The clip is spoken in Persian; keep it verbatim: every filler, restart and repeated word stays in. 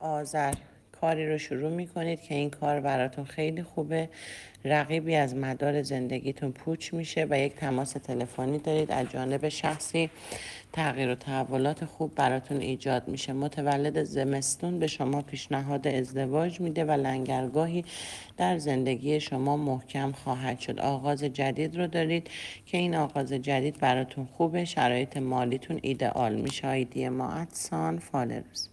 آذر کاری رو شروع میکنید که این کار براتون خیلی خوبه. رقیبی از مدار زندگیتون پوچ میشه و یک تماس تلفنی دارید از جانب شخصی تغییر و تحولات خوب براتون ایجاد میشه. متولد زمستون به شما پیشنهاد ازدواج میده و لنگرگاهی در زندگی شما محکم خواهد شد. آغاز جدید رو دارید که این آغاز جدید براتون خوبه. شرایط مالیتون ایدئال میشه. آیدی ما ادسان فالروز.